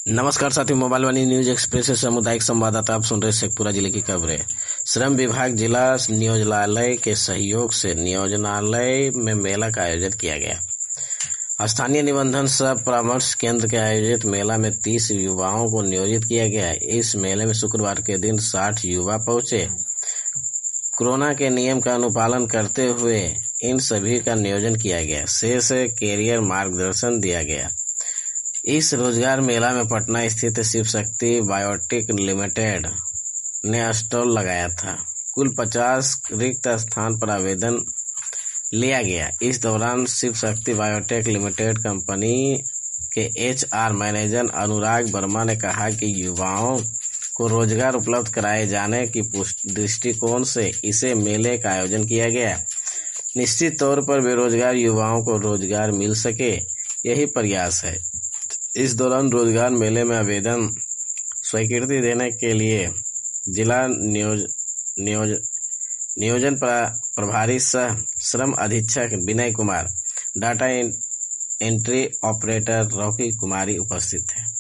नमस्कार साथियों, मोबाइल वाणी news express से सामुदायिक संवाददाता आप सुन रहे शेखपुरा जिले की खबरें। श्रम विभाग जिला नियोजनालय के सहयोग से नियोजनालय में मेला का आयोजन किया गया। स्थानीय निबंधन सह परामर्श केंद्र के आयोजित मेला में 30 युवाओं को नियोजित किया गया। इस मेले में शुक्रवार के दिन 60 युवा पहुंचे। कोरोना के नियम का अनुपालन करते हुए इन सभी का नियोजन किया गया। शेष कैरियर मार्गदर्शन दिया गया। इस रोजगार मेला में पटना स्थित शिव शक्ति बायोटेक लिमिटेड ने स्टॉल लगाया था। कुल 50 रिक्त स्थान पर आवेदन लिया गया। इस दौरान Shiv Shakti biotech limited company के HR मैनेजर अनुराग वर्मा ने कहा कि युवाओं को रोजगार उपलब्ध कराए जाने की दृष्टिकोण से इसे मेले का आयोजन किया गया। निश्चित तौर पर बेरोजगार युवाओं को रोजगार मिल सके, यही प्रयास है। इस दौरान रोजगार मेले में आवेदन स्वीकृति देने के लिए जिला नियोजन प्रभारी सह श्रम अधीक्षक Vinay Kumar, data entry operator Rocky Kumari उपस्थित थे।